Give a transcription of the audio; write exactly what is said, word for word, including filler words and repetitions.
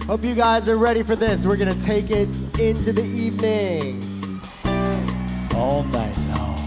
Hope you guys are ready for this. We're gonna take it into the evening. All night long.